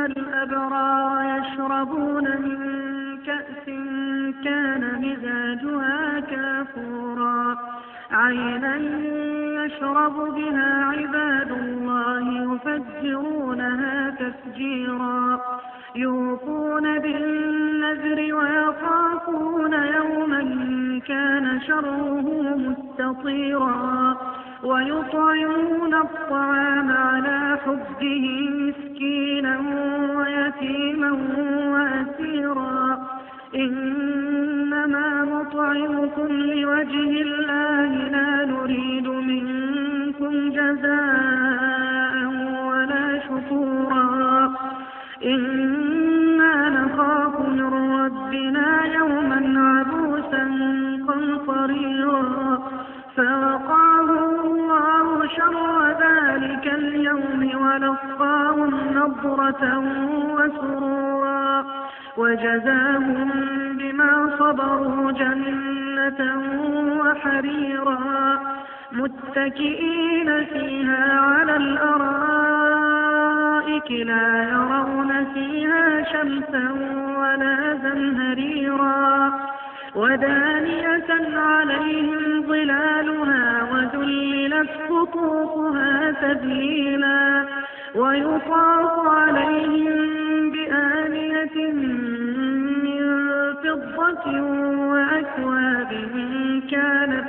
الأبرار يشربون من كأس كان مزاجها كافورا عينا يشرب بها عباد الله يفجرونها تفجيرا يوفون بالنذر ويخافون يوما كان شره مستطيرا ويطعمون الطعام على حبه مسكينا ويتيما وأسيرا إنما نطعمكم لوجه الله لا نريد منكم جزاء ولا شكورا إنا نخاف من ربنا يوما عبوسا قمطريرا فوقاه الله شر ذلك اليوم ولقاهم نضرة وسرورا وجزاهم بما صبروا جنة وحريرا متكئين فيها على الأرائك لا يرون فيها شمسا ولا زمهريرا ودانية عليهم ظلالها وذللت قطوفها تذليلا ويطاف عليهم بآنية من فضة وأكواب كانت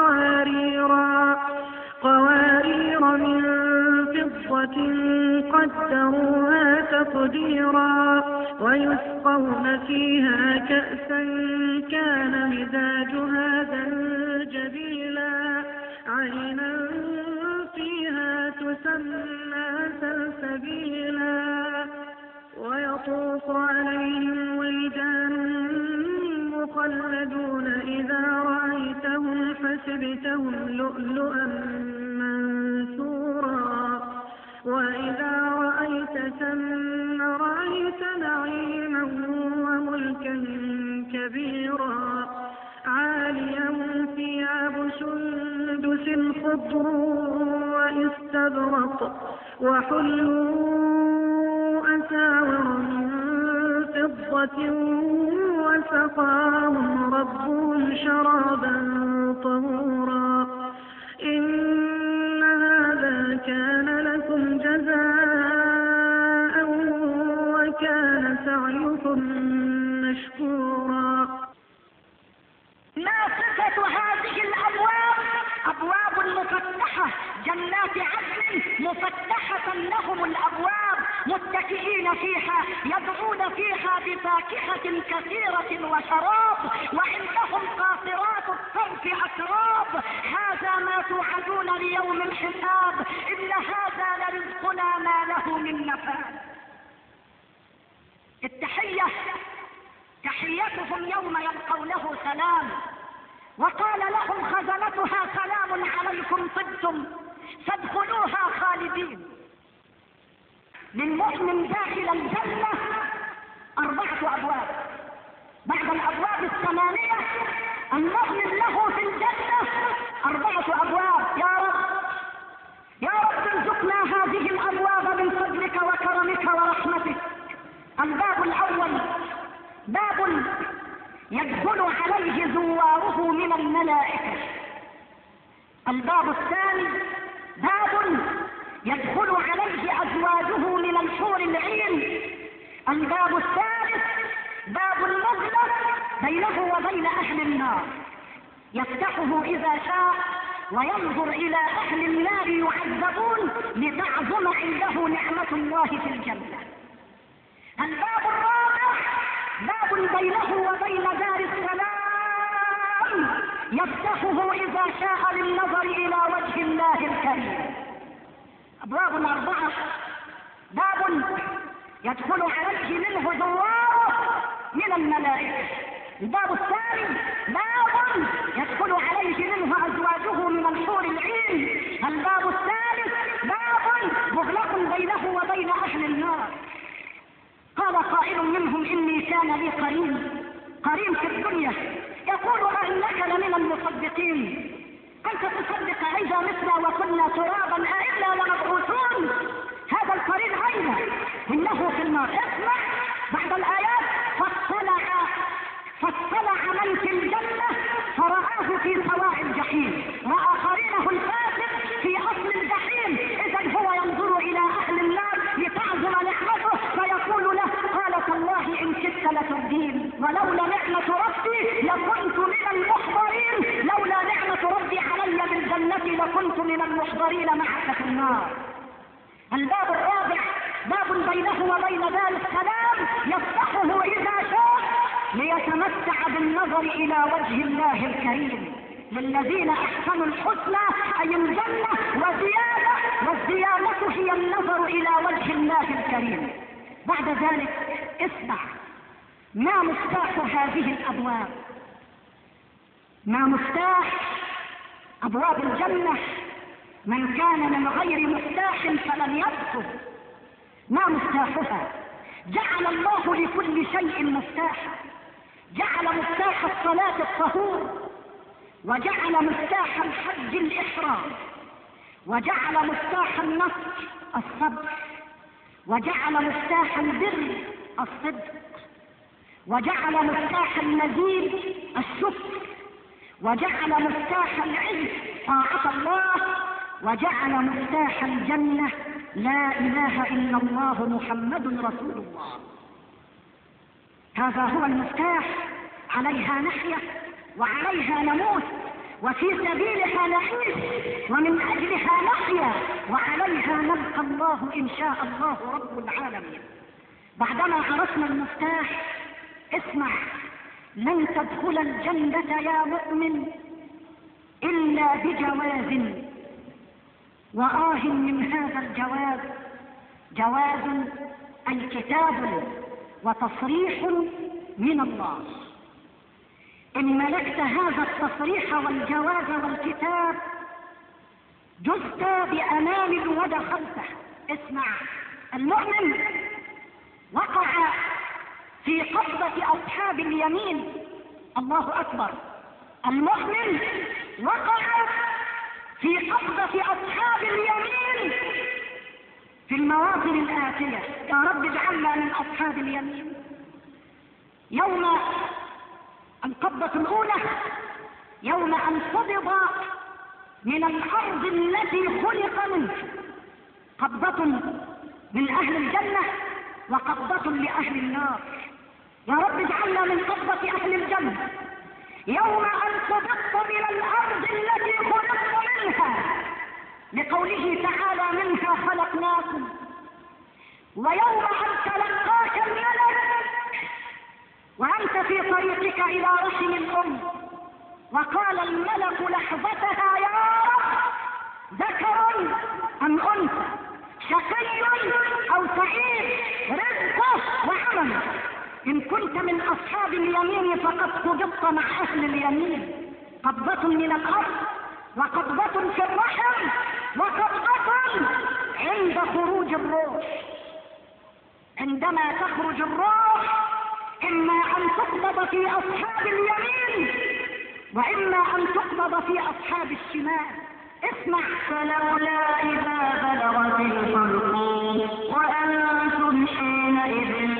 قوارير من فضة قدروها تقديرا ويسقون فيها كأسا كان مزاجها زنجبيلا عينا فيها تسمى سلسبيلا ويطوف عليهم ولدان مخلدون إذا رأيتهم حسبتهم لؤلؤا منثورا وإذا رأيت ثم رأيت نعيما وملكا كبيرا عاليهم ثياب سندس خضر واستبرق وحلوا أساور من فضة وسقاهم ربهم شرابا طهورا إن هذا كان لكم جزاء وكان سعيكم مشكورا. ما صفة هذه الأبواب؟ أبواب مفتحة، جنات عدن مفتحة لهم الأبواب متكئين فيها يدعون فيها بفاكهة كثيرة وشراب وعندهم قاصرات الطرف أتراب هذا ما توعدون ليوم الحساب إن هذا لرزقنا ما له من نفاد. التحية تحيتهم يوم يلقونه سلام وقال لهم خزنتها سلام عليكم طبتم فادخلوها خالدين. للمؤمن داخل الجنة 4 أبواب بعد الأبواب 8 المؤمن له في الجنة 4 أبواب. يا رب ارزقنا هذه الأبواب من فضلك وكرمك ورحمتك. الباب الأول باب يدخل عليه زواره من الملائكة. الباب الثاني باب يدخل عليه أزواجه من الحور العين. الباب الثالث باب المغلق بينه وبين أهل النار يفتحه إذا شاء وينظر إلى أهل النار يعذبون لتعظم عنده نعمة الله في الجنة. الباب الرابع باب بينه وبين دار السلام يفتحه إذا شاء للنظر إلى وجه الله الكريم. أبواب 4 باب يدخل عليه منه زواره من الملائكة. الباب الثاني باب يدخل عليه منه أزواجه من الحور العين. الباب الثالث باب مغلق بينه وبين أهل النار. قال قائل منهم إني كان لي قرين في الدنيا يقول أئنك لمن المصدقين أنت تصدق إذا متنا وكنا ترابا أئنا لمبعوثون. هذا واخرين عينا انه في النار. اسمع بعد الايات: فاطلع من في الجنة فرآه في سواء الجحيم، رأى قرينه الفاسد في اصل الجحيم. اذا هو ينظر الى اهل النار لتعظم نعمته فيقول له: قال تالله ان شئت لتردين، ولولا نعمة ربي لكنت من المحضرين، لولا نعمة ربي علي بالجنة لكنت من المحضرين معك في النار. الباب الرابع باب بينه وبين دار السلام يفتحه اذا شاء ليتمتع بالنظر الى وجه الله الكريم. للذين احسنوا الحسنى اي الجنة وزيادة، والزيادة هي النظر الى وجه الله الكريم. بعد ذلك اسمع ما مفتاح هذه الابواب، ما مفتاح ابواب الجنة. من كان من غير مفتاح فلن يدخل. ما مفتاحها؟ جعل الله لكل شيء مفتاحا. جعل مفتاح الصلاة الطهور، وجعل مفتاح الحج الإحرام، وجعل مفتاح النصر الصبر، وجعل مفتاح البر الصدق، وجعل مفتاح المزيد الشكر، وجعل مفتاح العز طاعة الله، وجعل مفتاح الجنة لا إله إلا الله محمد رسول الله. هذا هو المفتاح، عليها نحيا وعليها نموت وفي سبيلها نعيش ومن أجلها نحيا وعليها نلقى الله إن شاء الله رب العالمين. بعدما عرفنا المفتاح اسمع: لن تدخل الجنة يا مؤمن إلا بجواز، وآه من هذا الجواز. جواز أي كتاب وتصريح من الله. إن ملكت هذا التصريح والجواز والكتاب جزت بأمان ودخلته. اسمع: المؤمن وقع في قبضة أصحاب اليمين. الله أكبر! المؤمن وقع في قبضة أصحاب اليمين في المواطن الآتية. يا رب اجعلنا من أصحاب اليمين. يوم القبضة الأولى يوم أن قبض من الأرض التي خلق منها، قبضة من أهل الجنة وقبضة لأهل النار. يا رب اجعلنا من قبضة أهل الجنة. يوم أن قبضت من الأرض التي خلقت منها، لقوله تعالى: منها خلقناكم. ويوم أن تلقاك الملك وأنت في طريقك إلى رحم الأم، وقال الملك لحظتها: يا رب ذكر أم أنثى، شقي أو سعيد، رزقه وعمله. إن كنت من أصحاب اليمين فقد قبضت مع أهل اليمين، قبضة من الأرض وقبضة في الرحم وقبضة عند خروج الروح. عندما تخرج الروح إما أن تقبض في أصحاب اليمين وإما أن تقبض في أصحاب الشمال. اسمع: فلولا إذا بلغت الحلقوم وأنتم حينئذ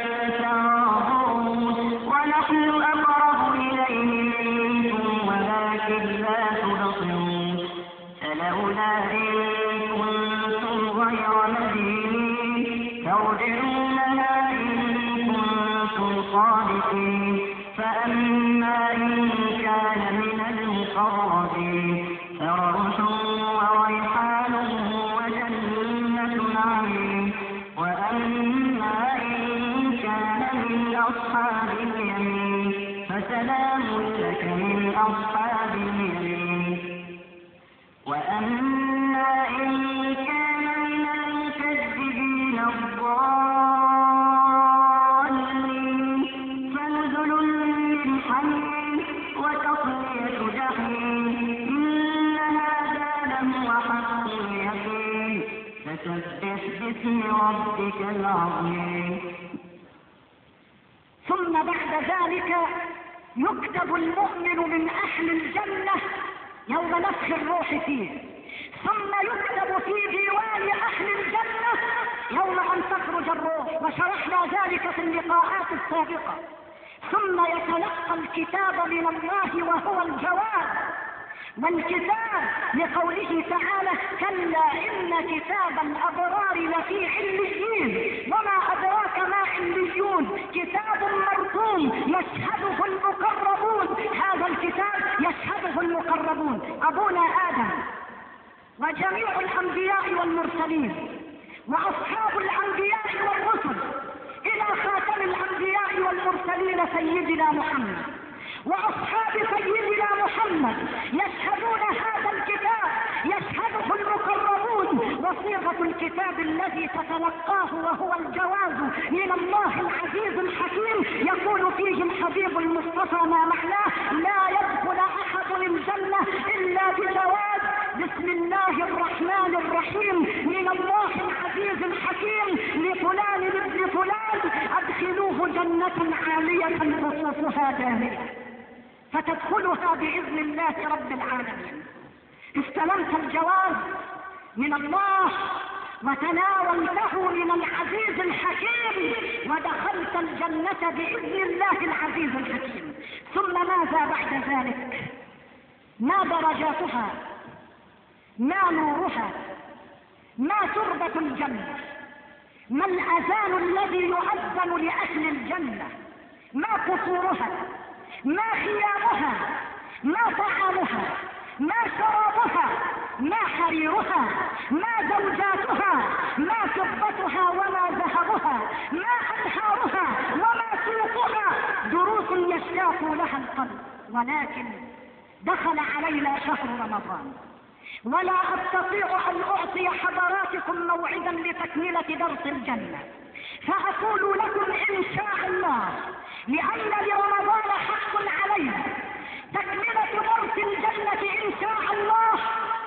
تنظرون ونحن أقرب إليه منكم ولكن لا تبصرون. فلولا إن كنتم غير مدينين ترجعونها إن كنتم صادقين. فأما إن كان من المقربين فروح وريحان وجنة نعيم. وأما إن كان من أصحاب اليمين فسلام لك من أصحاب اليمين. وأما إن كان من المكذبين الضالين فنزل من حميم وتصلية جحيم. إن هذا لهو حق اليقين. فسبح باسم ربك العظيم. ثم بعد ذلك يكتب المؤمن من أهل الجنة يوم نفخ الروح فيه، ثم يكتب في ديوان أهل الجنة يوم أن تخرج الروح، وشرحنا ذلك في اللقاءات السابقة. ثم يتلقى الكتاب من الله وهو الجواب، والكتاب لقوله تعالى: كلا إن كتاب الأبرار لفي عليين، وما أدراك ما عليون، كتاب مرقوم يشهده المقربون. هذا الكتاب يشهده المقربون، أبونا آدم وجميع الأنبياء والمرسلين وأصحاب الأنبياء والرسل إلى خاتم الأنبياء والمرسلين سيدنا محمد وأصحاب سيدنا محمد يشهدون هذا الكتاب، يشهده المقربون. وصيغة الكتاب الذي تتلقاه وهو الجواز من الله العزيز الحكيم يقول فيه الحبيب المصطفى ما معناه: لا يدخل أحد الجنة إلا بجواز بسم الله الرحمن الرحيم من الله العزيز الحكيم لفلان ابن فلان أدخلوه جنة عالية قصوصها دانية، فتدخلها بإذن الله رب العالمين. استلمت الجواز من الله وتناولته من العزيز الحكيم ودخلت الجنة بإذن الله العزيز الحكيم. ثم ماذا بعد ذلك؟ ما درجاتها؟ ما نورها؟ ما تربة الجنة؟ ما الأذان الذي يؤذن لأهل الجنة؟ ما قصورها؟ ما خيامها؟ ما طعامها؟ ما شرابها؟ ما حريرها؟ ما زوجاتها؟ ما فضتها وما ذهبها؟ ما أنهارها وما سوقها؟ دروس يشتاق لها القلب. ولكن دخل علينا شهر رمضان، ولا أستطيع أن أعطي حضراتكم موعدا لتكملة درس الجنة، فأقول لكم إن شاء الله، لأن لرمضان حق علينا، تكملة درس الجنة إن شاء الله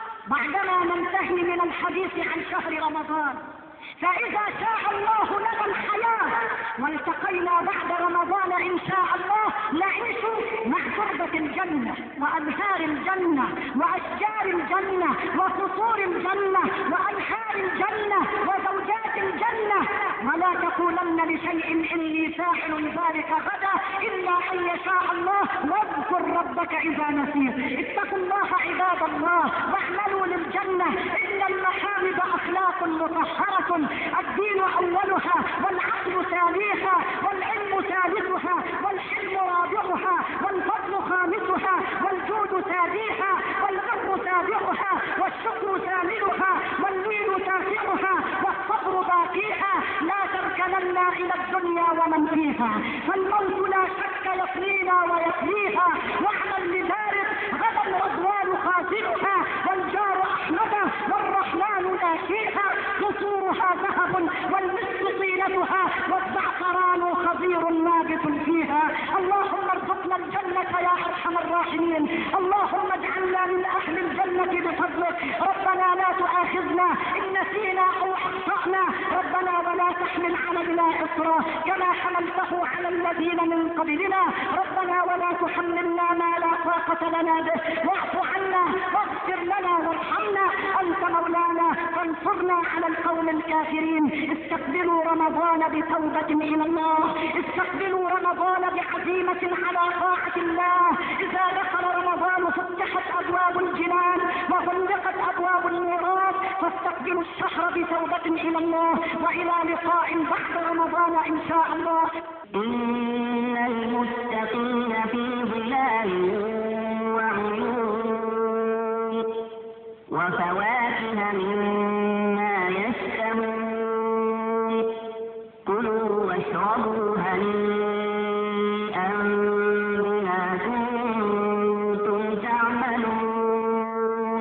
بعدما ننتهي من الحديث عن شهر رمضان. فإذا شاء الله لنا الحياة والتقينا بعد رمضان إن شاء الله نعيش مع تربة الجنة وأنهار الجنة وأشجار الجنة وقصور الجنة وأنهار الجنة وزوجات الجنة. ولا تقولن لشيء إني فاعل ذلك غدا إلا أن يشاء الله، واذكر ربك إذا نسيت. اتقوا الله عباد الله واعملوا للجنة، إن المحامد أخلاق مطهرة، الدين أولها والعقل ثانيها والعلم ثالثها والحلم رابعها والفضل خامسها والجود ساديها والبر سابعها والشكر ثامنها واللين تاسعها والصبر باقيها. لا تركنن إلى الدنيا ومن فيها، فالموت لا شك يفنينا ويفنيها. واعمل لذلك غدا رضوان خاسرها والجار أحمد والرحمن ناشيها. قصورها ذهب والمسك طينتها والزعفران خضير نابت فيها. اللهم ارزقنا الجنة يا أرحم الراحمين، اللهم اجعلنا من أهل الجنة بفضلك. ربنا لا تؤاخذنا إن نسينا أو أخطأنا، ربنا ولا تحمل علينا إصرا كما حملته على الذين من قبلنا، ربنا ولا تحملنا ما لا طاقة لنا به، واعف عنا واغفر لنا وارحمنا، أنت مولانا فانصرنا على القوم الكافرين. استقبلوا رمضان بتوبة إلى الله، استقبلوا رمضان بعزيمة على طاعة الله. إذا دخل رمضان فتحت أبواب الجنان وغلقت أبواب النيران، فاستقبلوا الشهر بتوبة إلى الله، وإلى لقاء بعد رمضان إن شاء الله. إن المتقين في ظلال وعيون وفواكه مما يشتهون، كلوا واشربوا هنيئا بما كنتم تعملون،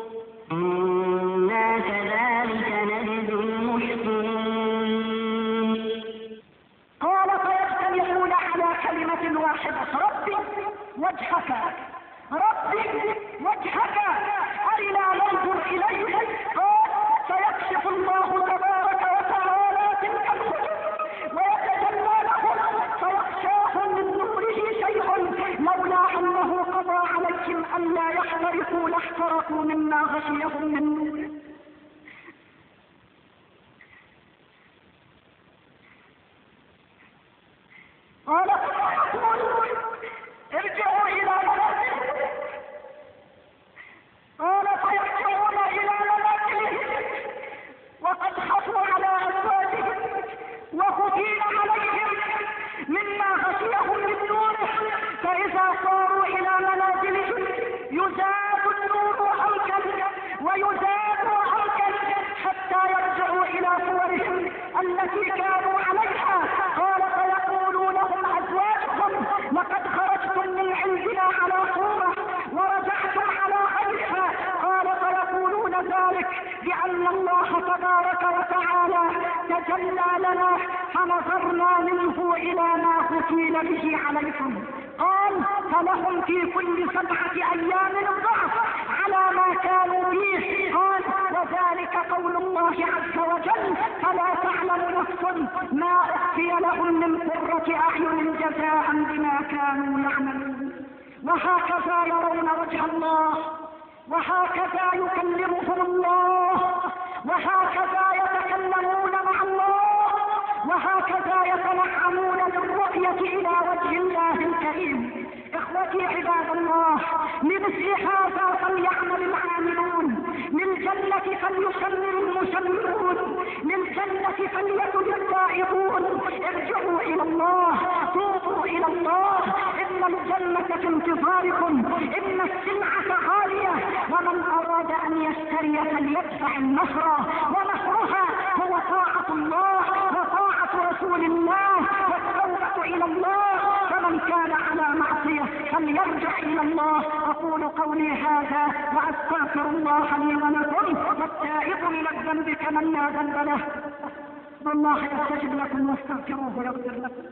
إنا كذلك نجزي المحسنين. قال فيجتمعون على كلمة واحدة: ربي وجهك، ربي وجهك، أرنا ننظر إليك. قال سيكشف الله تبارك وتعالى تلك الحجب ويتجلى لهم فيخشاهم من نوره شيء، لولا أنه قضى عليهم ألا يحترقوا لاحترقوا مما غشيهم من نوره. قال فيقول ارجعوا إلى منازلكم. قال فيرجعون إلى منازلهم وقد خفوا على أزواجهم وخفين عليهم مما غشيهم من نوره، فإذا صاروا إلى منازلهم يزاد النور عمكا ويزاد عمكا حتى يرجعوا إلى صورهم التي كانوا عليها. قال فيقولون لهم أزواجهم لقد خرجتم من عندنا على صورة ورجعتم على غيرها. قال فيقولون ذلك بأن الله تبارك وتعالى تجلى لنا فنظرنا منه إلى ما ختيل به عليكم. قال فلهم في كل 7 أيام ضعف على ما كانوا فيه. قال وذلك قول الله عز وجل فلا تعلم نفس ما أخفي لهم من قرة أعين جزاء بما كانوا يعملون. وهكذا يرون وجه الله، وهكذا يكلمهم الله، وهكذا يتكلمون مع الله، وهكذا يتنعمون بالرؤية إلى وجه الله الكريم. إخوتي عباد الله، لمثل هذا فليعمل العاملون، للجنة فليسمر المسمرون، للجنة فليتب التائبون. ارجعوا إلى الله، توبوا إلى الله، إن الجنة في انتظاركم، إن السلعة غالية، ومن أراد أن يشتري فليدفع النصر، ونصرها هو طاعة الله وطاعة رسول الله والتوبة إلى الله. فمن كان على معصية فليرجع إلى الله. أقول قولي هذا وأستغفر الله لي ولكم، والتائب من الذنب كمن لا ذنب له، والله يستجب لكم واستغفروه يغفر لكم.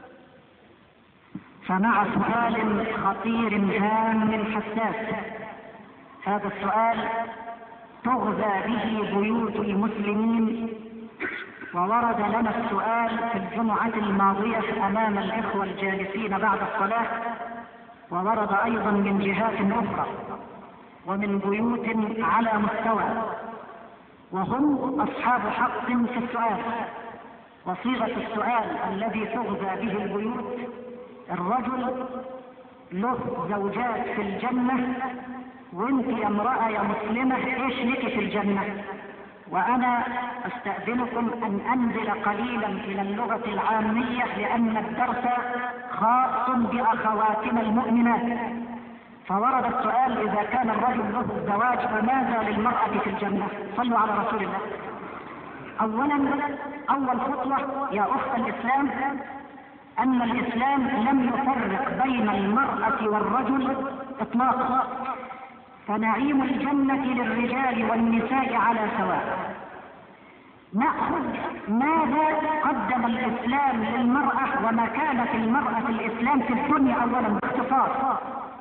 فمع سؤال خطير هام حساس، هذا السؤال تغذى به بيوت المسلمين، وورد لنا السؤال في الجمعة الماضية أمام الإخوة الجالسين بعد الصلاة، وورد أيضا من جهات أخرى ومن بيوت على مستوى، وهم أصحاب حق في السؤال. وصيغة السؤال الذي تغذى به البيوت: الرجل له زوجات في الجنة، وانت امرأة يا مسلمة ايش لك في الجنة؟ وانا استأذنكم ان انزل قليلا الى اللغة العامية، لان الدرس خاص باخواتنا المؤمنات. فورد السؤال: اذا كان الرجل له الزواج فماذا للمرأة في الجنة؟ صلوا على رسول الله. اولا، اول خطوة يا اخت الاسلام ان الاسلام لم يفرق بين المرأة والرجل اطلاقا، فنعيم الجنة للرجال والنساء على سواء. نأخذ ماذا قدم الإسلام للمرأة ومكانة المرأة في الإسلام في الدنيا. أولا باختصار: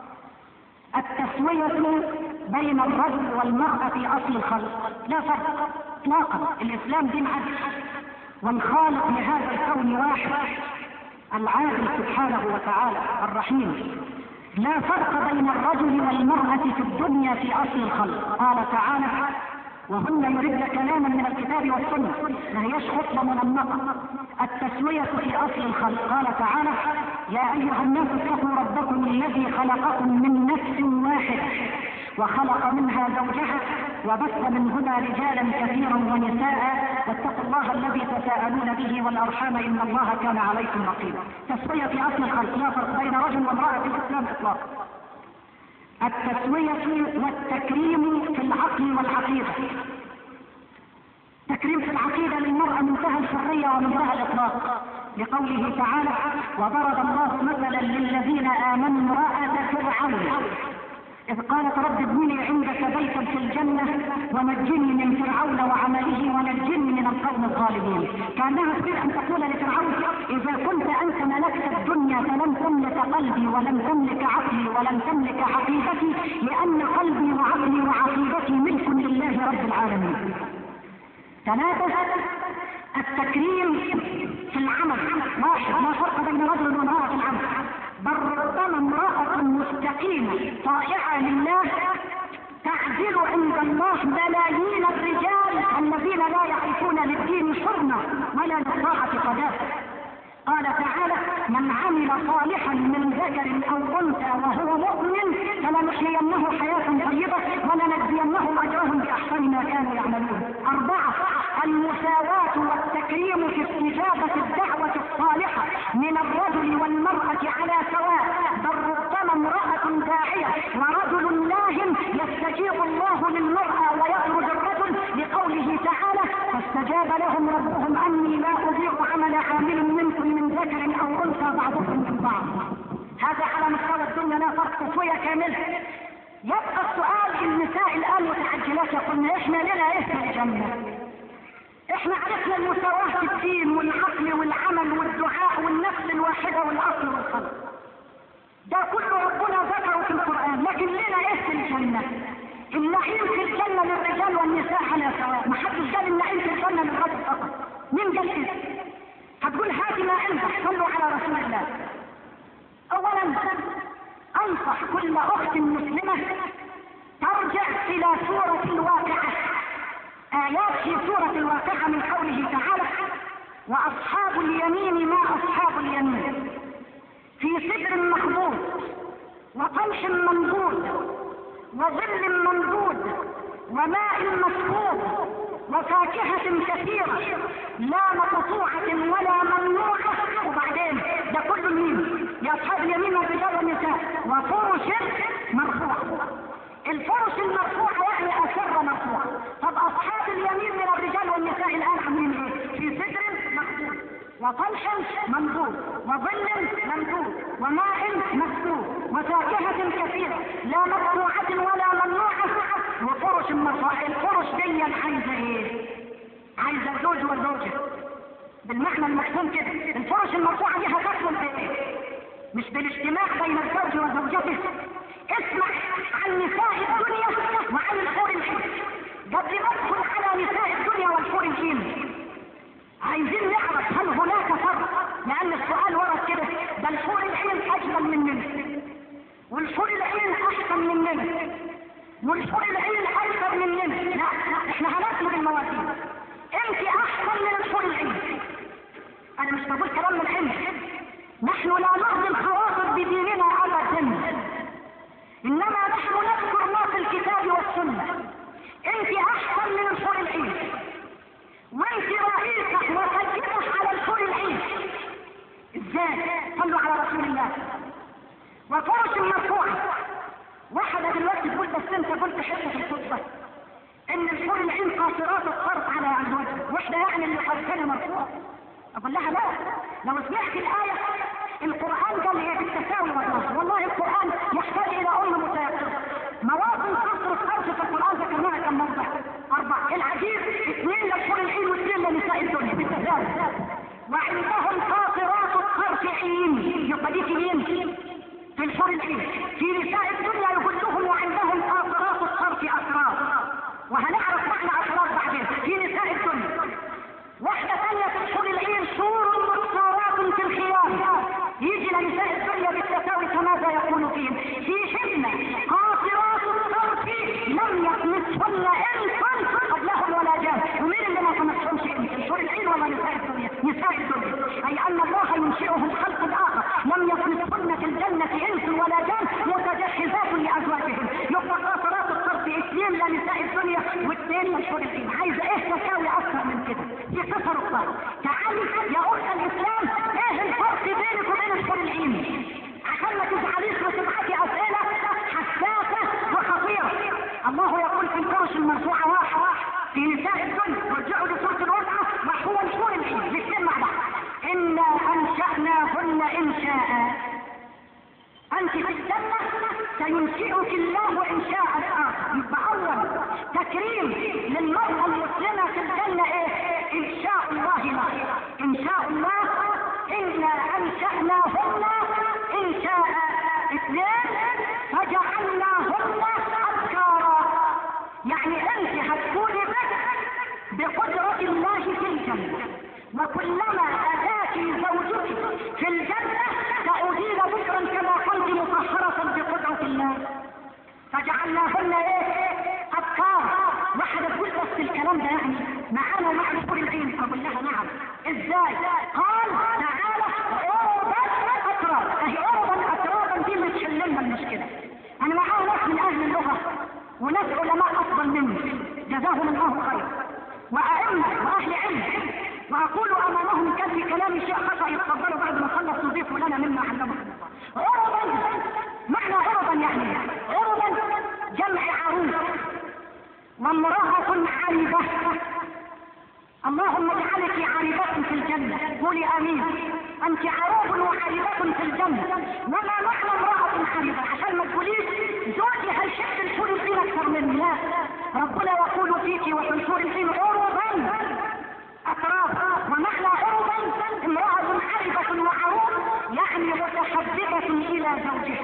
التسوية بين الرجل والمرأة في أصل الخلق، لا فرق اطلاقا. الإسلام دين عدل، والخالق لهذا الكون واحد، العادل سبحانه وتعالى الرحيم. لا فرق بين الرجل والمرأة في الدنيا في أصل الخلق. قال تعالى: وهن يردن كلاما من الكتاب والسنة، ما هيش خطبة منمقة. التسوية في أصل الخلق. قال تعالى: يا أيها الناس اتقوا ربكم الذي خلقكم من نفس واحدة وخلق منها زوجها وبث منهما رجالا كثيرا ونساء واتقوا الله الذي تساءلون به والأرحام إن الله كان عليكم رقيبا. تسوية في أصل الخلق، لا فرق بين رجل وامرأة في الإسلام إطلاقا. التسوية والتكريم في العقل والعقيدة. تكريم في العقيدة للمرأة منتهى الحرية ومنتهى الإطلاق، لقوله تعالى: وضرب الله مثلا للذين آمنوا امرأة فرعون إذ قالت رب ابن لي عندك بيتا في الجنة ونجني من فرعون وعمله ونجني من القوم الظالمين. كأنها تريد أن تقول لفرعون: إذا كنت أنت ملكت الدنيا فلن تملك قلبي ولن تملك عقلي ولن تملك عقيدتي، لأن قلبي وعقلي وعقيدتي ملك لله رب العالمين. ثلاثة: التكريم في العمل. واحد: لا فرق بين رجل وامرأة في العمل، بل ربما امرأة مستقيمة طائعة لله تعدل عند الله ملايين الرجال الذين لا يعرفون للدين حرمة ولا للطاعة قداسة. قال تعالى: من عمل صالحا من ذكر او انثى وهو مؤمن فلنحيينه حياه طيبه ولنجزينهم اجرهم باحسن ما كانوا يعملون. 4. المساواه والتكريم في استجابه الدعوه الصالحه من الرجل والمراه على سواء، بل ربما امراه داعيه ورجل لاهم يستجيب الله للمراه ويخرج الرجل لقوله تعالى فاستجاب لهم ربهم اني لا اضيع عمل عامل منكم من ذكر او انثى بعضكم من بعض. هذا على مستوى الدنيا لا فرق تسويه كامله. يبقى السؤال النساء الان متعجلات يقولن احنا لنا ايه في الجنه؟ احنا عرفنا المساواه في الدين والعقل والعمل والدعاء والنفس الواحده والاصل والخلق، ده كله ربنا ذكره في القران، لكن لنا ايه في الجنه؟ النعيم في الجنه للرجال والنساء على سواء، ما حدش قال النعيم في الجنه للرجل فقط. مين قال كده؟ هتقول هات ما عندك، صلوا على رسول الله. اولا انصح كل اخت مسلمه ترجع الى سوره الواقعه، ايات في سوره الواقعه من قوله تعالى واصحاب اليمين ما اصحاب اليمين في سدر مخضود وطلح منضود وظل ممدود وماء مسكوب وفاكهة كثيرة لا مقطوعة ولا ممنوعة. وبعدين ده كله مين؟ يا أصحاب اليمين والرجال والنساء. وفرش مرفوعة. الفرش المرفوعة يعني أسر مرفوعة. طب أصحاب اليمين من الرجال والنساء الآن عاملين إيه؟ في سدر مخضود وطلح منضود وظل ممدود وماء مسكوب وفاكهة كثيرة لا مقطوعة ولا ممنوعة وفرش مرفوعة. الفرش دي عايزة ايه؟ عايزة الزوج والزوجة بالمعنى المفهوم كده. الفرش المرفوعة دي هتكمل بايه؟ مش بالاجتماع بين الزوج وزوجته. اسمع عن نساء الدنيا وعن الحور العين قبل ما ادخل على نساء الدنيا والحور العين. عايزين نعرف هل هناك فرق، لان السؤال ورد كده ده الحور العين اجمل مننا والحور العين احسن مننا والحور العين اكثر مننا. لا احنا هنطلب الموازين. انت احسن من الحور العين. انا مش بقول كلام من عندي، نحن لا نرضي الخواطر بديننا ابدا، انما نحن نذكر ما في الكتاب والسنه. انت احسن من الحور العين وانت رئيسة وسيدة على الحور العين. ازاي؟ صلوا على رسول الله. وفرش مرفوعة. واحدة دلوقتي تقول بس انت قلت حتة في الخطبة ان الحور العين قاصرات الطرف على الوجه، واحدة يعني اللي قرصانة مرفوعة. اقول لها لا، لو سمعت الآية القرآن قال ايه بالتساوي والنصر. والله القرآن يحتاج الى متيقظة. مواطن قصر الطرف في القرآن ذكرناها كم موضع؟ 4. العجيب 2 للحور العين و2 لنساء الدنيا بالتساوي. وعندهم قاصرات الطرف عين. يبقى دي في مين؟ في الحور العين. في نساء الدنيا يقول لهم وعندهم قاصرات الطرف اسرار، وهنعرف معنى اسرار بعدين. في نساء الدنيا واحدة ثانية في الحور العين حور مقصورات في الخيام. يجي لنساء الدنيا بالتساوي فماذا يقول فيهم؟ فيهن قاصرات الطرف لم يطمثهن انس قبلهم ولا جان. ومين اللي ما طمثهمش انس؟ الحور العين ولا نساء الدنيا؟ نساء الدنيا. اي ان الله ينشئهم خلق اخر لم يطمثهن في الجنة انس ولا جان متجهزات لازواجهم. يبقى قاصرات الطرف 2 لنساء الدنيا و2 للحور العين. عايزة ايه تساوي اكثر من كده؟ في قصر الطرف. تعالي يا اخت الاسلام ايه الفرق بينك وبين الحور العين عشان ما تزعليش وتبعتي اسئله حساسه وخطيره. الله يقول في الفرش المرفوعه واحد في نساء الدنيا. وارجعوا لسوره الواقعه وهو الحور العين الاثنين مع بعض. انا انشاناهن انشاء. انت في الجنه سينشئك الله انشاء اخر. يبقى اول تكريم للمراه المسلمه في الجنه ايه؟ انشاء الله لها. انشاء الله انا انشاناهن انشاء. 2 فجعلناهن ابكارا. يعني انت هتكوني بقدرة الله في الجنة، وكلما اتاك زوجك في الجنة تعودين بكرا كما كنت مطهرة بقدرة الله. فجعلناهن ايه؟ ابكار. واحدة تقول بس الكلام ده يعني معانا ومع الحور العين. اقول لها نعم. ازاي؟ قال تعالى عربا مشكلة. انا معايا ناس من اهل اللغة وناس علماء افضل مني جزاهم الله خير، وائمة واهل علم، واقول امامهم كان في كلامي شيء خطأ يتفضلوا بعد ما خلص تضيفوا لنا مما علمهم الله. عربا، معنى عربا يعني عربا جمع عروس، وامرأة عربة. اللهم اجعلك عربة في الجنة، قولي امين. انت عروب وعربة في الجنة. وما معنى امرأة عربة؟ عشان ما تقوليش زوجي هيشد الحور العين اكثر مني، لا، ربنا يقول فيك وفي الحور العين عربا اترابا. ومعنى عربا امرأة عربة وعروب يعني متحببة الى زوجها،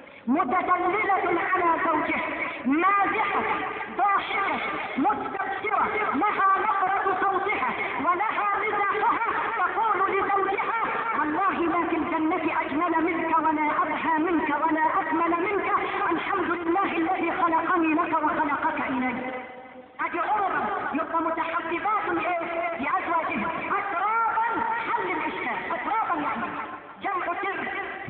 متدللة على زوجها، مازحة ضاحكة مستبشرة، لها نبرة صوتها ولها مزاحها، تقول لزوجها والله ما في الجنة أجمل منك ولا أبهى منك ولا أكمل منك، الحمد لله الذي خلقني لك وخلقك إلي. أجي عربا يبقى متحببات لأزواجها. أترابا حل الإشكال، أترابا يعني جمع ترب.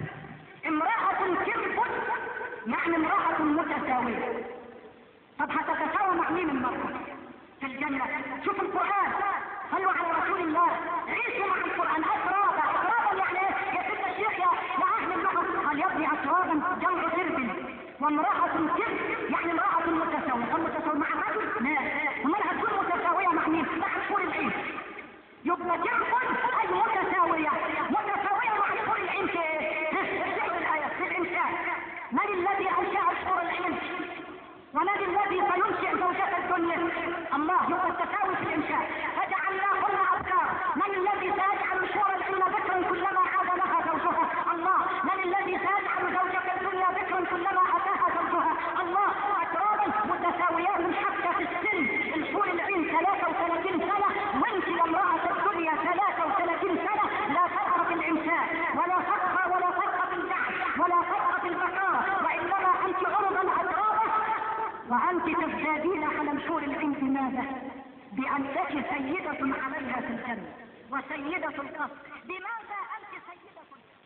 امرأة كرب يعني امرأة متساوية. طب هتتساوى مع مين المرأة في الجنة؟ شوف القرآن، صلوا على رسول الله، عيشوا مع القرآن. أترابا، أترابا يعني ايه يا ست الشيخ يا أهل اللغة؟ قال يا ابني أترابا جمع ترب، وامرأة كرب يعني امرأة متساوية. هل متساوية مع الرجل؟ لا، امال هتكون متساوية مع مين؟ مع الحور العين. يبقى كرب أي متساوية، متساوية مع الحور العين في ايه؟ في الإنشاء. من الذي أنشأ الحور العين؟ ومن الذي سينشئ زوجة الدنيا؟ الله. يبقى التساوي في الإنشاء. فجعلناهن أبكار. من الذي سيجعل الحور العين ذكرا كلما عاد لها زوجها؟ الله. من الذي سيجعل زوجة الدنيا ذكرا كلما أتاها زوجها؟ الله. أترابا متساويات حتى في السن. الحور العين 33 سنة وانت يا امرأة الدنيا 33 سنة. لا فرق في الإنشاء ولا فرق في الجعل ولا فرق في البكارة، وإنما أنت عرضا أترابا. وأنت تزدادين على الحور العين بماذا؟ بأنك سيدة عليها في الجنة وسيدة القصر. بماذا أنت سيدة؟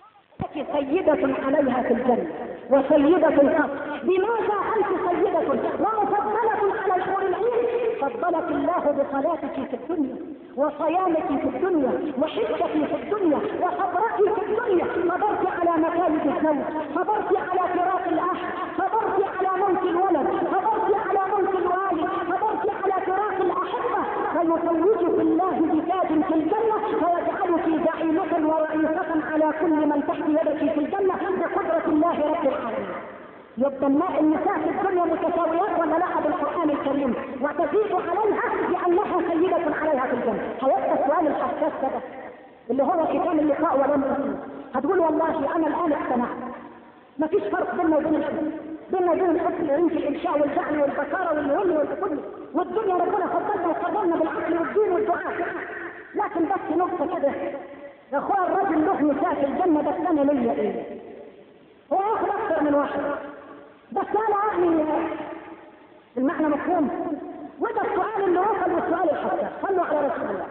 سيدة عليها في الجنة وسيدة القصر. بماذا أنت سيدة ومفضلة على الحور العين؟ فضلك الله بصلاتك في الدنيا وصيامك في الدنيا وحجك في الدنيا وصبرك في الدنيا. صبرت على مكانك الزوج، صبرت على فراق الأهل، صبرت على موت الولد، صبرت على موت الوالد، صبرت على فراق الأحبة. فيزوجك الله بتاج في الجنة ويجعلك زعيمة ورئيسة على كل من تحت يدك في الجنة بقدرة الله رب العالمين. يبقى النساء في الدنيا متساويات ولا لا بالقرآن الكريم؟ وتزيد عليها لأنها سيدة عليها في الجنة. هيبقى السؤال الحساس كده اللي هو ختام اللقاء ولم يكن. هتقول والله أنا الآن اقتنعت مفيش فرق بيننا وبين الحب، بيننا وبين الحب اللي في الإنشاء والجعل والبكارة والنهل والكل، والدنيا ربنا فضلنا وفضلنا بالعقل والدين والدعاء. لكن بس نقطة كده يا اخوان، الرجل له نساء في الجنة بس أنا ليا إيه؟ هو ياخد أكثر من واحد بس أنا أعني المعنى مفهوم. وده السؤال اللي وصل للسؤال الحساس. صلوا على رسول الله.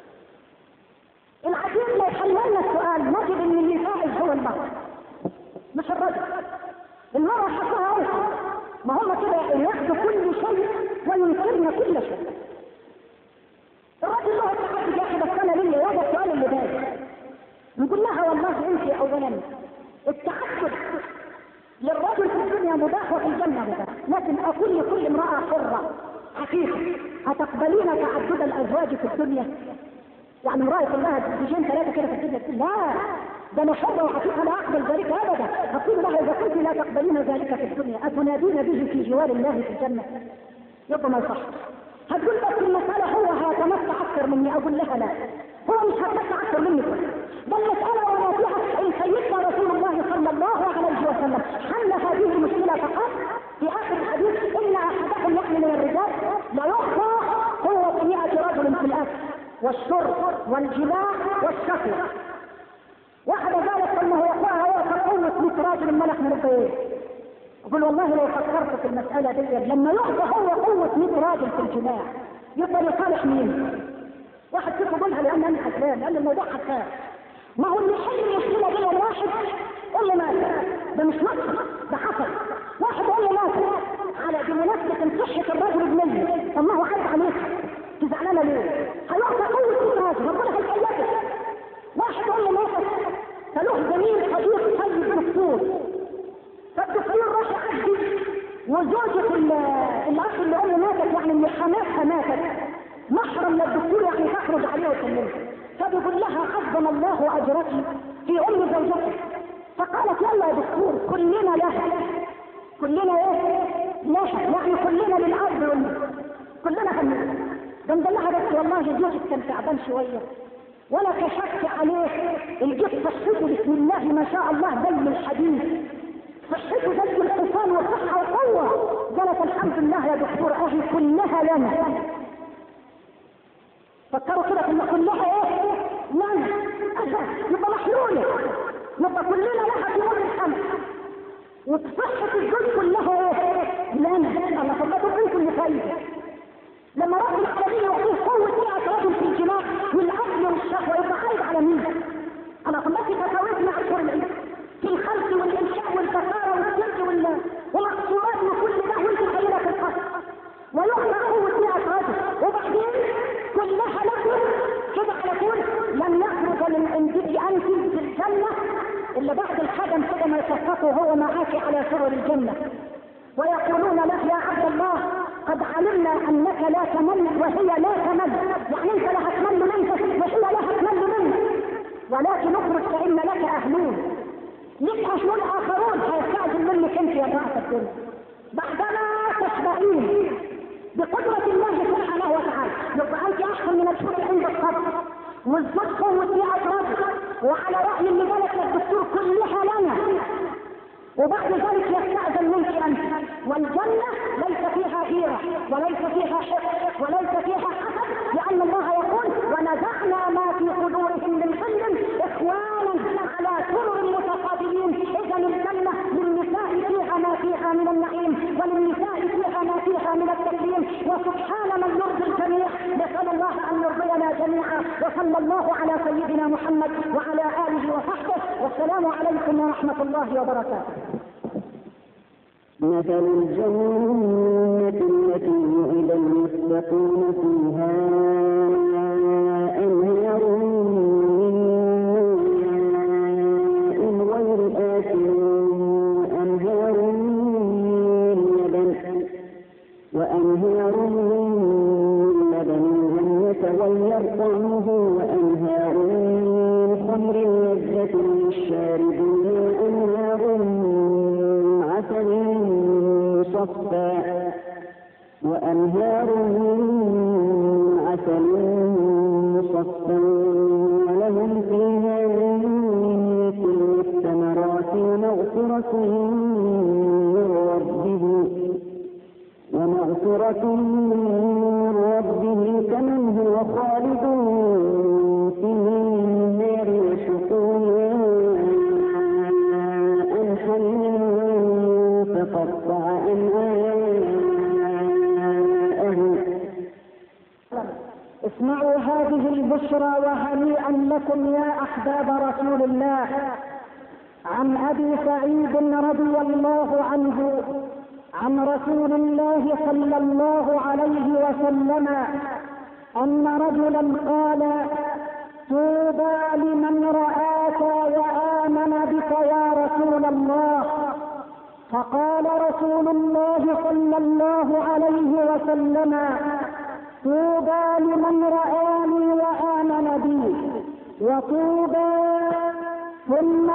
العجيب لو حللنا السؤال نجد ان اللي فائز هو المرأة مش الرجل. المرأة حقها أوسع، ما هم كده ياخدوا كل شيء وينكرن كل شيء. الرجل له التعدد يا أخي بس أنا ليا. وهذا السؤال اللي باقي نقول لها والله أنت أولا التعدد للرجل في الدنيا مباح وفي الجنة مباح، لكن أقول لكل امرأة حرة حقيقة هتقبلين تعدد الأزواج في الدنيا؟ يعني امرأة لها زوجين ثلاثة كده في الدنيا؟ لا، ده أنا حرة وحقيقة لا أقبل ذلك أبدا. أقول لها إذا كنت لا تقبلين ذلك في الدنيا أتنادين به في جوار الله في الجنة؟ يبقى ما يصح. هتقول بس المسألة هو هيتمتع أكثر مني. أقول لها لا، هو مش هيتمتع أكثر مني، بل مسألة ونافعة. إن سيدنا رسول الله صلى الله عليه وسلم حل هذه المشكلة فقط في آخر الحديث إن أحدكم يحمل من الرجال لا يخفى قوة 100 رجل في الأكل والشرب والجماع والشكوى. واحد ذلك أنه يقوى هو كقوة 100 رجل ملك من البيت. أقول والله لو فكرت في المسألة دي لما يخفى هو قوة 100 راجل في الجماع يبقى لصالح مين؟ واحد كيف يقولها لأن أنا حسان، لأن الموضوع حسان. ما هو اللي حل المشكلة دي الواحد قول له ماذا؟ ده مش نقص، ده حصل. كيفك؟ فله زميل صديق طيب دكتور، فالدكتور راح يعدي وزوجة الاخ اللي امه ماتت، يعني اللي حماتها ماتت، محرم للدكتور يعني تخرج عليه وتكلمها، فبيقول لها عظم الله اجرك في ام زوجتك. فقالت يلا يا دكتور كلنا لها، كلنا ايه؟ لها، يعني كلنا للارض، كلنا هنموت. قال لها بس والله زوجك كان تعبان شويه ولا كشفت عليه، الجيب صحته بسم الله ما شاء الله زي الحديد، صحته زي الحصان وصحه وقوه. قالت الحمد لله يا دكتور اهي كلها لنا. فكروا كده ان كلها ايه؟ لنا. يبقى محلوله، يبقى كلنا لها في يوم الحمل، وصحه الزوج كلها ايه؟ لنا. الله فقدوا انتم اللي فايده. لما رب العالمين يعطيه قوه 100 رجل في الجماع والاكل والشهوه، يبقى عايد على مين؟ انا طلعت تفاوت مع الشهر العيد في الخلق والانشاء والبصاره والسر ومقصورات وكل ده وانت خلينا في القصر، ويخلق قوه 100 رجل، وبعدين كلها لكم كده على طول. لم يخرج من عندك انت في الجنه الا بعد الخدم كده ما يصفقوا هو معاك على سرر الجنه، ويقولون له يا عبد الله قد علمنا انك لا تمل وهي لا تمل، يعني انت لا هتمل منك وهي لا هتمل منك، ولكن اخرج فان لك اهلون، لك اهلون اخرون هيستعجل منك انت يا ضعف الدنيا بعدما تشبعين بقدرة الله سبحانه وتعالى. يبقى انت احسن من الحور عند الصبر والزوج قوة 100 رجل، وعلى رأي اللي قالت للدكتور كلها لنا، وبعد ذلك يستأذن منك انت. والجنة ليس فيها غيرة وليس فيها حقد وليس فيها حسد، لان الله يقول ونزعنا ما في صدورهم من غل اخوانا على سرر متقابلين. اذا الجنة للنساء فيها ما فيها من النعيم، وللنساء فيها ما فيها من التكريم، وسبحان من يرضي الجميع. نسأل الله ان يرضينا جميعا، وصلى الله على سيدنا محمد وعلى اله وصحبه، والسلام عليكم ورحمة الله وبركاته. مثل الجنة التي وعد المتقون فيها أنهار من ماء غير آسن وأنهار من لبن لم يتغير طعمه وأنهار من خمر لذة للشاربين وأنهار من عسل مصفى ولهم فيها من كل الثمرات ومغفرة من ربه كمن هو خالد في النار وسقوا ماء حميما فقطع أمعاءهم. اسمعوا هذه البشرى وهنيئا لكم يا احباب رسول الله. عن ابي سعيد رضي الله عنه عن رسول الله صلى الله عليه وسلم ان رجلا قال طوبى لمن رآك وآمن بك يا رسول الله. فقال رسول الله صلى الله عليه وسلم طوبى لمن رآني وآمن بي، وطوبى ثم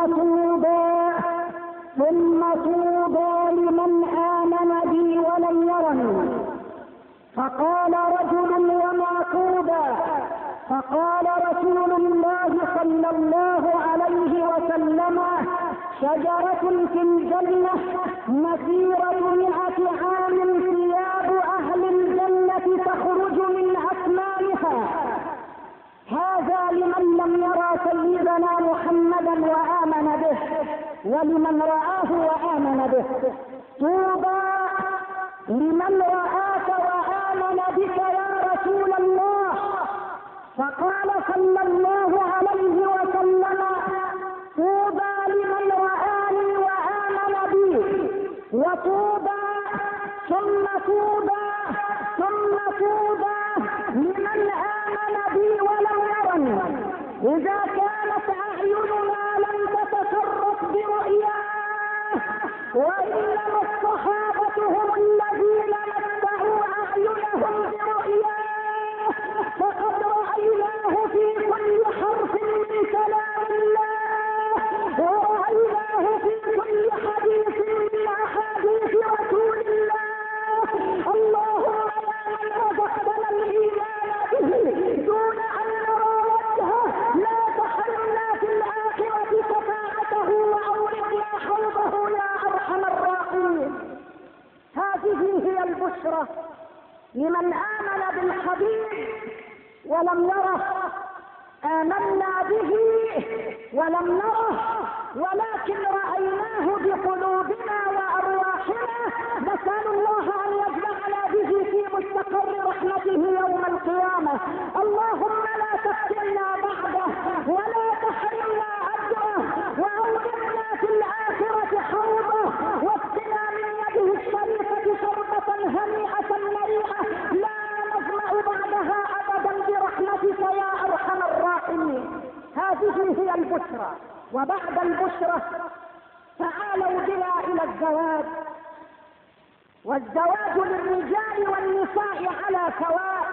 طوبى لمن آمن بي ولم يرني. فقال رجل وما طوبى؟ فقال رسول الله صلى الله عليه وسلم شجرة في الجنة مسيرة 100 عام ثياب أهل الجنة تخرج من أكمامها. هذا لمن لم يرى سيدنا محمدا وآمن به، ولمن رآه وآمن به. طوبى لمن رآك وآمن بك يا رسول الله. فقال صلى الله عليه وسلم طوبى لمن رآني وآمن بي، وطوبى ثم طوبى لمن آمن بي ولم يرني. إذا كانت أعيننا لم تتشرف برؤياه، وإنما الصحابة هم الذين متعوا أعينهم برؤياه، فقد رأيناه في كل حرف من كلام الله، ورأيناه في كل حديث من أحاديث رسول الله. اللهم يا من رزقتنا الإيمان به دون أن نرى وجهه، لا تحرمنا في الآخرة شفاعته وأورثنا حوضه يا أرحم الراحمين. هذه هي البشرى لمن آمن بالحبيب ولم يره. آمنا به ولم نره، ولكن رأيناه بقلوبنا وأرواحنا. نسأل الله أن يجمعنا به في مستقر رحمته يوم القيامة. اللهم لا تفتنا بعده ولا تحرمنا أجره، وأورثنا في الآخرة حوضه، واسقنا من يده الشريفة شربة هنيئة مريئة لا نظمأ بعدها أبدا برحمتك يا أرحم الراحمين. هذه هي البشرى. وبعد البشرى تعالوا بنا إلى الزواج. والزواج للرجال والنساء على سواء.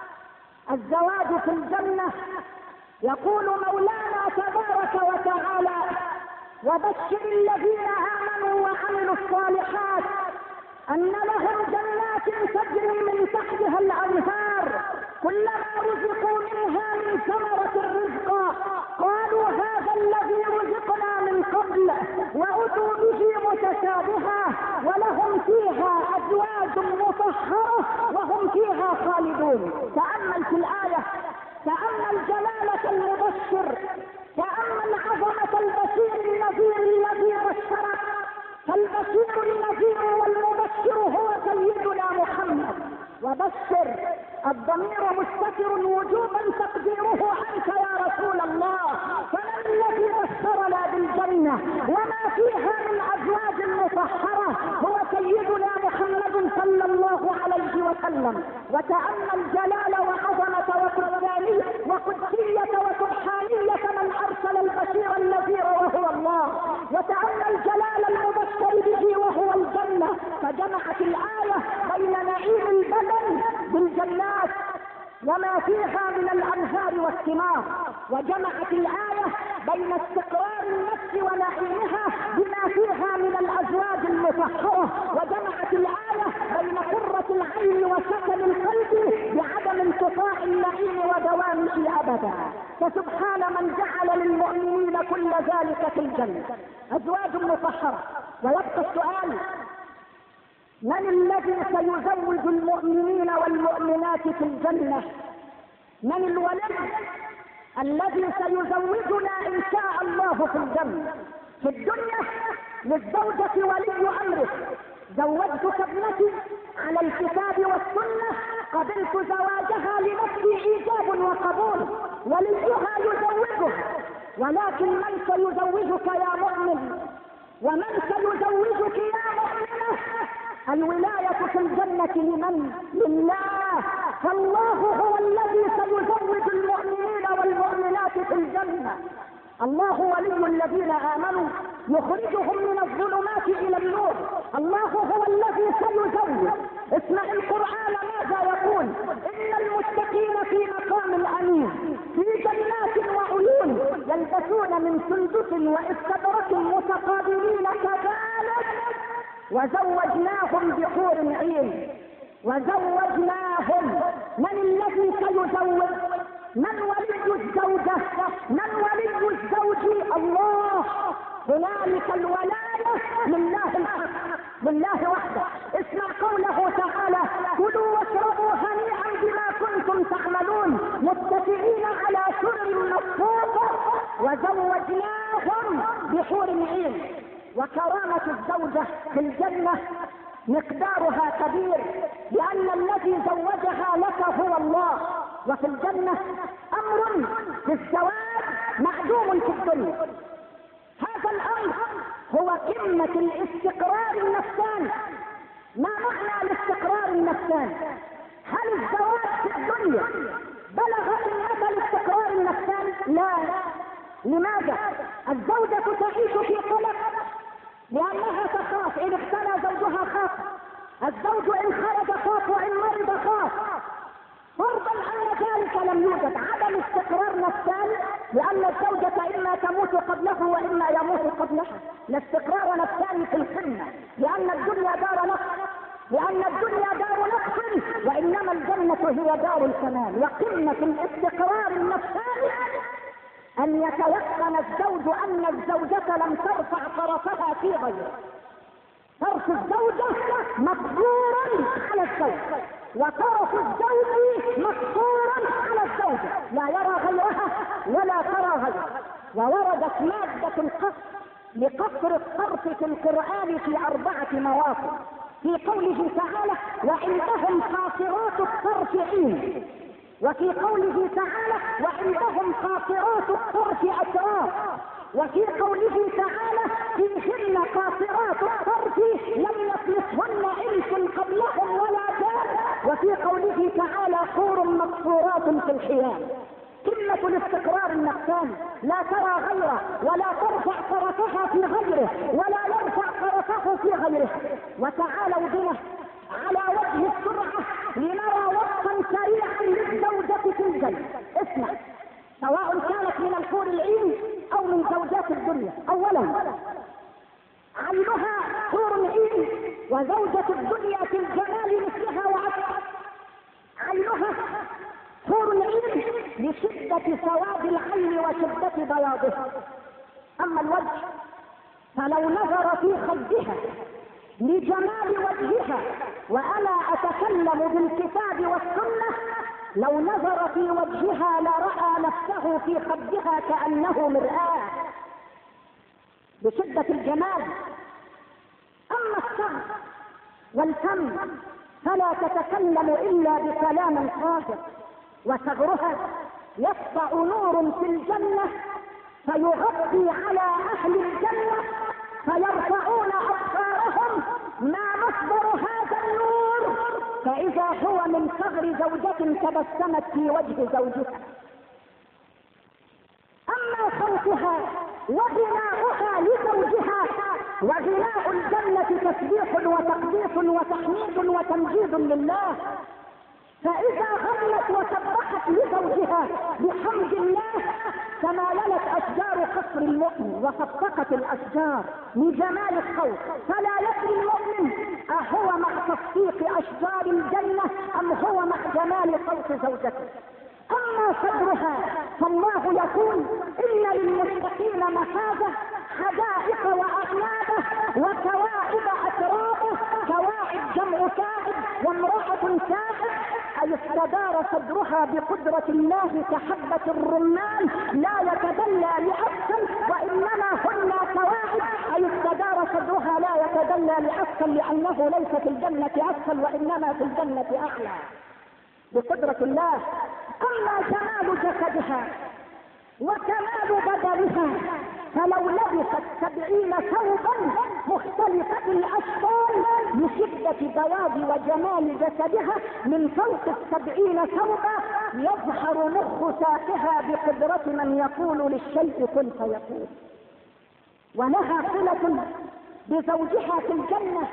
الزواج في الجنة. يقول مولانا تبارك وتعالى: وبشر الذين آمنوا وعملوا الصالحات أن لهم جنات تجري من تحتها الأنهار كلما رزقوا منها من ثمرة رزقا قالوا هذا الذي رزقنا من قبل، وأتوا به متشابها، ولهم فيها أزواج مطهرة وهم فيها خالدون. تأمل في الآية، تأمل جلالة المبشر، تأمل عظمة البشير النذير الذي بشرك. فالبشير النذير والمبشر هو سيدنا محمد. وبشر الضمير مستتر وجوبا تقديره عنك يا رسول الله. فمن الذي بشرنا بالجنة وما فيها من أزواج مطهرة؟ هو سيدنا محمد صلى الله عليه وسلم. وتأمل جلال وعظمة وقدسية وسبحانية من أرسل البشير النذير وهو الله. وتأمل جلال المبشر به وهو الجنة. فجمعت الآية بين نعيم البدن بالجنات وما فيها من الأنهار والثمار، وجمعت الآية بين استقرار النفس ونعيمها بما فيها من الأزواج المطهرة، وجمعت الآية بين قرة العين وسكن القلب بعدم انقطاع النعيم ودوامه أبدا. فسبحان من جعل للمؤمنين كل ذلك في الجنة، أزواج مطهرة. ويبقى السؤال: من الذي سيزوج المؤمنين والمؤمنات في الجنة؟ من الولي الذي سيزوجنا إن شاء الله في الجنة؟ في الدنيا للزوجة ولي أمره: زوجتك ابنتي على الكتاب والسنة، قبلت زواجها لنفسي إيجاب وقبول، وليها يزوجها. ولكن من سيزوجك يا مؤمن؟ ومن سيزوجك يا مؤمنة؟ الولاية في الجنة لمن؟ لله. فالله هو الذي سيزوج المؤمنين والمؤمنات في الجنة. الله ولي الذين آمنوا يخرجهم من الظلمات إلى النور. الله هو الذي سيزوج. اسمع القرآن ماذا يقول: إن المتقين في مقام أمين في جنات وعيون يلبسون من سندس واستبرق متقابلين كذلك وزوجناهم بحور عين. وزوجناهم. من الذي سيزوج؟ من ولي الزوجة؟ من ولي الزوج؟ الله. هنالك الولاية لله الحق، لله وحده. اسمع قوله تعالى: كلوا واشربوا هنيئا بما كنتم تعملون متكئين على سرر مصفوفة وزوجناهم بحور عين. وكرامة الزوجة في الجنة مقدارها كبير، لأن الذي زوجها لك هو الله. وفي الجنة أمر في الزواج معدوم في الدنيا. هذا الأمر هو قمة الاستقرار النفساني. ما معنى الاستقرار النفساني؟ هل الزواج في الدنيا بلغ قمة الاستقرار النفساني؟ لا. لماذا؟ الزوجة تعيش في قلق لأنها تخاف، إن اختلى زوجها خاف، الزوج إن خرج خاف وإن مرض خاف. فرضا أن ذلك لم يوجد عدم استقرار نفساني، لأن الزوجة إما تموت قبله وإما يموت قبلها. لا استقرار نفساني في القمة، لأن الدنيا دار نقص، وإنما الجنة هي دار الكمال. وقمة الاستقرار النفساني أن يتيقن الزوج أن الزوجة لم ترفع طرفها في غيره. طرف الزوجة مقدورا على الزوج، وطرف الزوج مقصورا على الزوجة، لا يرى غيرها ولا ترى غيرها. ووردت مادة القصر لقصر الطرف في القرآن في 4 مواقع، في قوله تعالى وعندهم قاصرات الطرف عين، وفي قوله تعالى وعندهم قاصرات الطرف أتراف، وفي قوله تعالى فيهن قاصرات الطرف لم يطمثهن انس قبلهم ولا جان، وفي قوله تعالى حور مقصورات في الخيام. قمة الاستقرار النفساني، لا ترى غيره ولا ترفع طرفها في غيره ولا يرفع طرفه في غيره. وتعالوا بنا على وجه السرعة لنرى وقتا سريعا للزوجة في الجنة. اسمع، سواء كانت من الحور العين او من زوجات الدنيا. اولا عينها حور العين، وزوجة الدنيا في الجمال مثلها وعكسها. عينها حور العين لشدة سواد العين وشدة بياضها. اما الوجه فلو نظر في خدها لجمال وجهها، وانا اتكلم بالكتاب والسنة، لو نظر في وجهها لرأى نفسه في خدها كأنه مرآة بشدة الجمال. اما الشعر والفم فلا تتكلم الا بكلام طاهر، وثغرها يسطع نور في الجنة فيغطي على اهل الجنة فيرفعون ابصارهم ما مصدر هذا النور، فاذا هو من ثغر زوجة تبسمت في وجه زوجها. اما صوتها وغناؤها لزوجها، وغناء الجنة تسبيح وتقديس وتحميد وتمجيد لله، فاذا غنت وسبحت لزوجها بحمد الله تمايلت اشجار قصر المؤمن وصفقت الاشجار لجمال الصوت، فلا يدري المؤمن اهو مع تصفيق اشجار الجنة ام هو مع جمال صوت زوجته. اما صدرها فالله يقول ان للمتقين مفازة حدائق واعنابه وكواعب اترابه. كواعب جمع كاعب وامرأة كاعب، اي استدار صدرها بقدرة الله كحبة الرمان لا يتدلى لأسفل، وانما هن كواعب، اي استدار صدرها لا يتدلى لأسفل لانه ليس في الجنة اسفل وانما في الجنة اعلى بقدرة الله. اما جمال جسدها وكمال بدنها فلو لبست 70 ثوبا مختلفة الاشكال لشدة بياض وجمال جسدها من فوق 70 ثوبا يظهر مخ ساقها بقدرة من يقول للشيء كن فيكون. ولها صلة بزوجها في الجنة.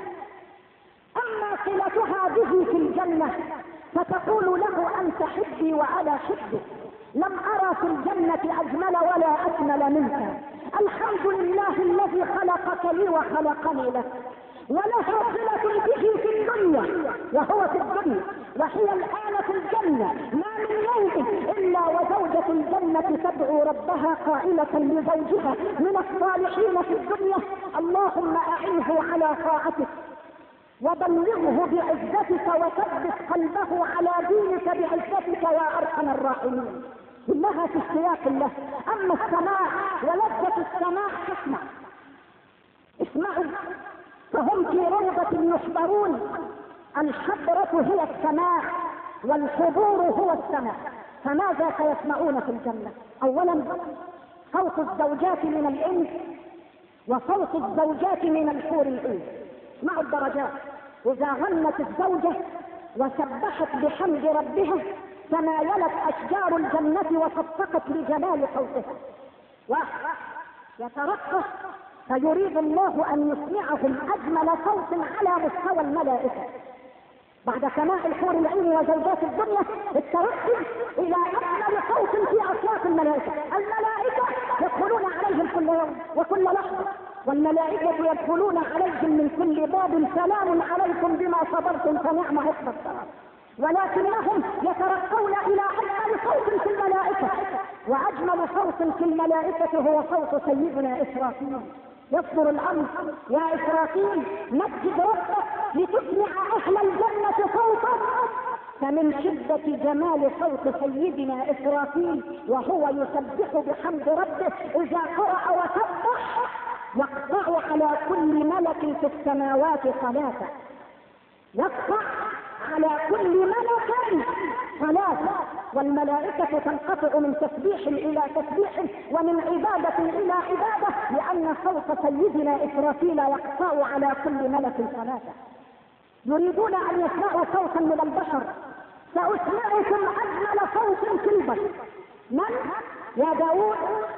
اما صلتها به في الجنة فتقول له انت حبي وانا حبك، لم ارى في الجنة اجمل ولا اكمل منك، الحمد لله الذي خلقك لي وخلقني لك. ولها صلة به في الدنيا وهو في الدنيا، وهي الان في الجنة ما من يوم الا وزوجة الجنة تدعو ربها قائلة لزوجها من الصالحين في الدنيا اللهم اعنه على طاعتك وبلغه بعزتك وثبت قلبه على دينك بعزتك يا ارحم الراحمين. انها في اشتياق الله. اما السماع ولذة السماع تسمع، اسمعوا فهم في روضة يحضرون. الحضرة هي السماع والحضور هو السماع. فماذا سيسمعون في الجنة؟ اولا صوت الزوجات من الانس وصوت الزوجات من الحور العين. مع الدرجات، اذا غنت الزوجة وسبحت بحمد ربها تمايلت اشجار الجنة وصفقت لجمال صوتها. ويترقص، فيريد الله ان يسمعهم اجمل صوت على مستوى الملائكه. بعد سماع الحور العين وزوجات الدنيا الترقي الى اجمل صوت في اصوات الملائكه. الملائكه يدخلون عليهم كل يوم وكل لحظه، والملائكه يدخلون عليهم من كل باب سلام عليكم بما صبرتم فنعم عقبى السلام. ولكنهم يترقون الى اجمل صوت في الملائكه، واجمل صوت في الملائكه هو صوت سيدنا اسرافيل. يصدر الامر: يا اسرافيل مجد ربك لتسمع اهل الجنه صوتك. فمن شده جمال صوت سيدنا اسرافيل وهو يسبح بحمد ربه اذا قرأ وسبح يقطع على كل ملك في السماوات صلاته، يقطع على كل ملك صلاة، والملائكة تنقطع من تسبيح إلى تسبيح ومن عبادة إلى عبادة، لأن صوت سيدنا إسرافيل يقطع على كل ملك صلاة. يريدون أن يسمعوا صوتا من البشر، سأسمعكم أجمل صوت في البشر. من؟ يا داود.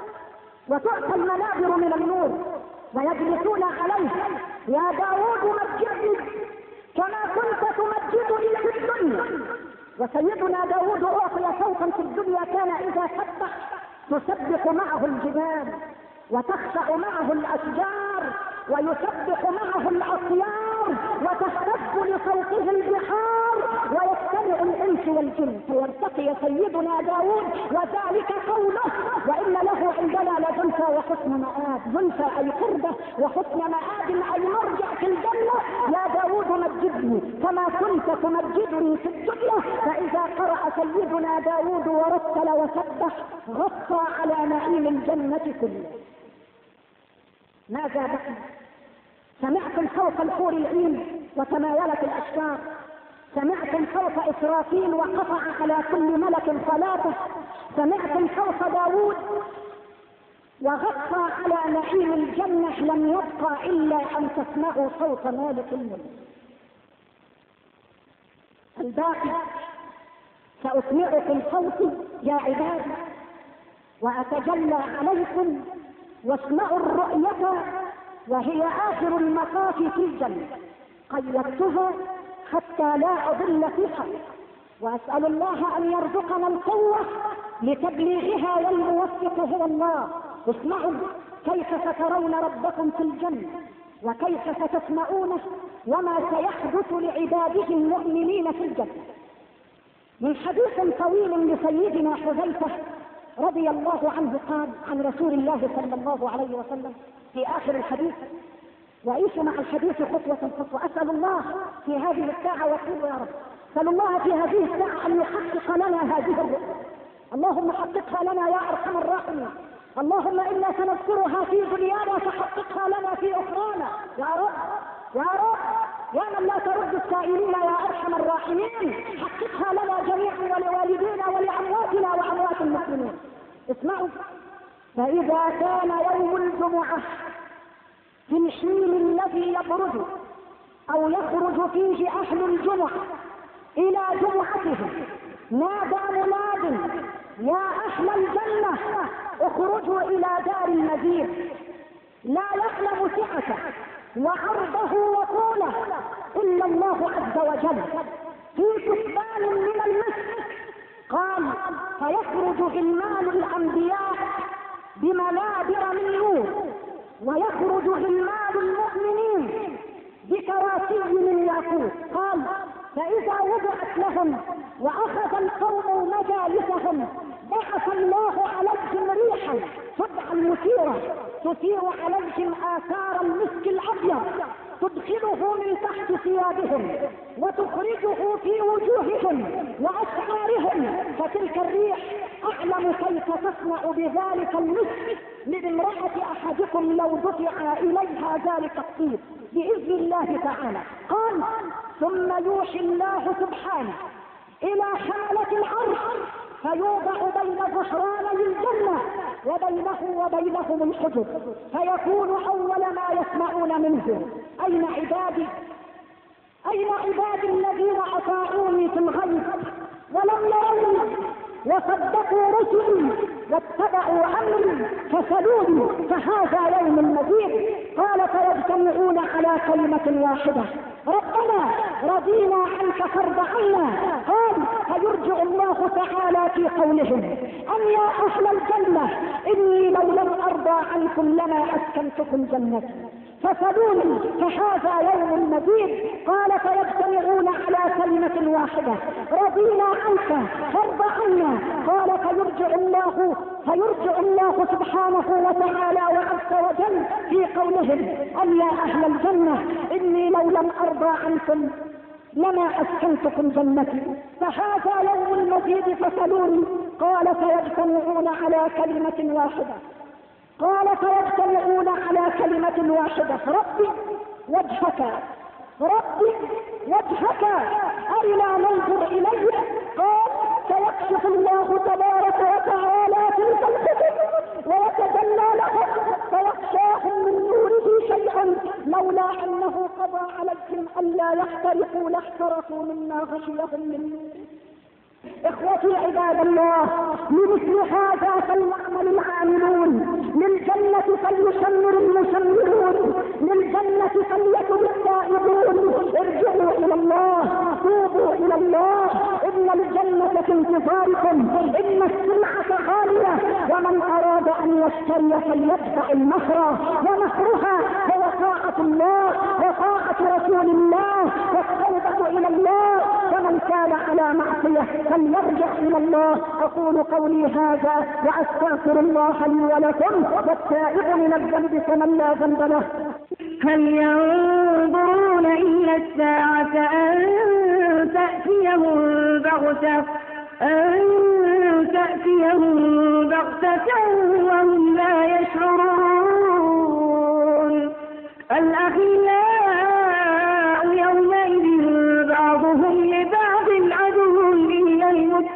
وتعطى المنابر من النور ويجلسون عليه: يا داود مجدني كما كنت تمجدني في الدنيا. وسيدنا داود أعطي صوتا في الدنيا كان إذا سبح تسبح معه الجبال وتخشع معه الأشجار ويسبح معه الأطيار وتهتز لصوته البحار ويجتمع الإنس والجن فيرتقي سيدنا داود، وذلك قوله: وإن له عندنا لزلفى وحسن مآب. زلفى أي قربة، وحسن مآب أي مرجع في الجنة. يا داود مجدني كما كنت تمجدني في الدنيا. فإذا قرأ سيدنا داود ورتل وسبح غطى على نعيم الجنة كله. ماذا بقي؟ سمعتم صوت الحور العين وتمايلت الاشجار، سمعتم صوت اسرافيل وقطع على كل ملك صلاته، سمعتم صوت داود وغطى على نعيم الجنة. لم يبقى الا ان تسمعوا صوت مالك الملك. الباقي ساسمعكم صوتي يا عبادي واتجلى عليكم، واسمعوا الرؤية وهي آخر المطاف في الجنة. قيدتها حتى لا أضل في حق، وأسأل الله أن يرزقنا القوة لتبليغها، والموفق هو الله. اسمعوا كيف سترون ربكم في الجنة، وكيف ستسمعونه، وما سيحدث لعباده المؤمنين في الجنة. من حديث طويل لسيدنا حذيفة رضي الله عنه قال عن رسول الله صلى الله عليه وسلم في آخر الحديث: وعيش مع الحديث خطوة خطوة. أسأل الله في هذه الساعة وأقول يا رب، أسأل الله في هذه الساعة أن يحقق لنا هذه الرؤية. اللهم حققها لنا يا أرحم الراحمين. اللهم إنا سنذكرها في دنيانا فحققها لنا في أخرانا يا رب. يا رب يا من لا ترد السائلين يا أرحم الراحمين، حققها لنا جميعا ولوالدينا ولأمواتنا وأموات المسلمين. اسمعوا: فإذا كان يوم الجمعة في الحين الذي يبرز أو يخرج فيه أهل الجمعة إلى جمعتهم، نادى مناد: يا أهل الجنة اخرجوا إلى دار المزيد. لا يعلم سعته وعرضه وطوله إلا الله عز وجل، في كثبان من المسك. قال: فيخرج غلمان الأنبياء بمنابر من نور، ويخرج غلمان المؤمنين بكراسي من ياقوت. قال: فإذا وضعت لهم وأخذ القوم مجالسهم بعث الله عليهم ريحا تدعى المثيرة تثير عليهم آثار المسك الأبيض، تدخله من تحت ثيابهم وتخرجه في وجوههم وأشعارهم. فتلك الريح أعلم كيف تصنع بذلك المسك من امرأة أحدكم لو دفع إليها ذلك الطيب بإذن الله تعالى. قال: ثم يوحي الله سبحانه إلى حملة العرش فيوضع بين ظهراني الجنة وبينه وبينهم الحجب، فيكون أول ما يسمعون منه: أين عبادي؟ أين عبادي الذين أطاعوني في الغيب ولم يروني وصدقوا رسلي واتبعوا أمري فسلوني فهذا يوم المزيد. قال فيجتمعون على كلمة واحدة ربنا رضينا عنك فارض عنا. قال فيرجع الله تعالى في قولهم أن يا أهل الجنة إني لو لم أرضى عنكم لما أسكنتكم جنتي فسلوني فهذا يوم مزيد. قال فيجتمعون على كلمة واحدة رضينا عنك فارض عنا. قال فيرجع الله سبحانه وتعالى وعز وجل في قولهم أن يا أهل الجنة إني لو لم أرضى عنكم لما أسكنتكم جنتي فهذا يوم المزيد فسلوني. قال فيجتمعون على كلمة واحدة ربي وجهك أرنا ننظر إليك. قال فيكشف الله تبارك وتعالى تلك الكتب ويتجلى لهم فيخشاهم من نوره شيئا لولا أنه قضى عليهم ألا يحترقوا لاحترقوا مما غشيهم من نوره. إخوتي عباد الله، لمثل هذا فليعمل العاملون، للجنة فليشمر المشمرون، للجنة فليتب التائبون. ارجعوا إلى الله، توبوا إلى الله، إن الجنة في انتظاركم، إن السلعة غالية، ومن أراد أن يشتري فليدفع المهر، ومهرها هو طاعة الله وطاعة رسول الله والتوبة إلى الله. فمن كان على معصية فليرجع إلى الله. أقول قولي هذا وأستغفر الله لي ولكم، والتائب من الذنب كمن لا ذنب له. هل ينظرون إلا الساعة أن تأتيهم بغتة وهم لا يشعرون. الأخلاء يومئذ بعضهم لبعض عدو إلا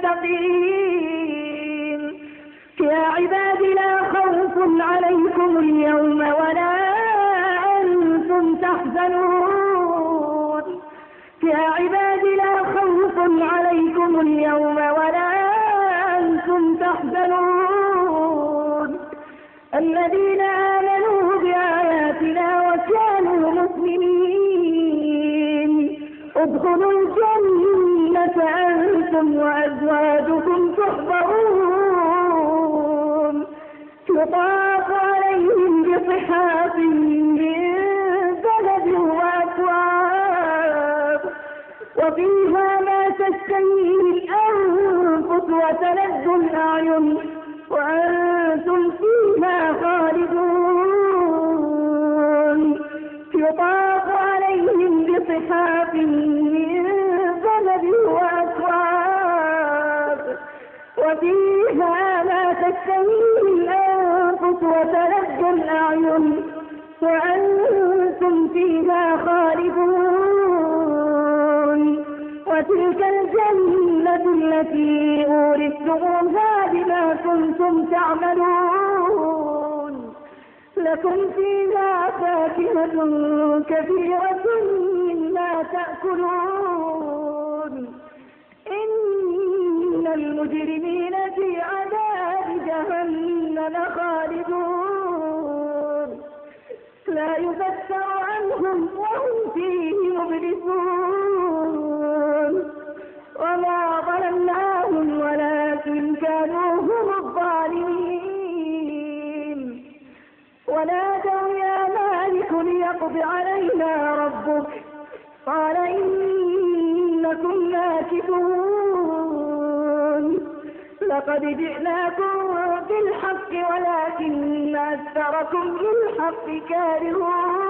المتقين. يا عباد لا خوف عليكم اليوم ولا أنتم تحزنون. يا عباد لا خوف عليكم اليوم ولا أنتم تحزنون. الذين آمنوا بآياتنا وكانوا مسلمين ادخلوا الجنة أنتم وأزواجكم تحبرون. يطاف عليهم بصحاف من ذهب وأكواب وفيها ما تشتهيه الأنفس وتلذ الأعين وأنتم فيها خالدون. يطاف عليهم بصحاف من ذهب وأكواب وفيها ما تشتهيه الأنفس وتلذ الأعين وأنتم فيها خالدون. وتلك الجنة التي أورثتموها بما كنتم تعملون. لكم فيها فاكهة كثيرة مما تأكلون. إن المجرمين في عذاب جهنم خالدون. لا يفتر عنهم وهم فيه مبلسون. وما ظلمناهم ولكن كانوا هم الظالمين. ونادوا يا مالك ليقض علينا ربك قال إنكم ماكثون. لقد جئناكم بالحق ولكن أكثركم للحق كارهون.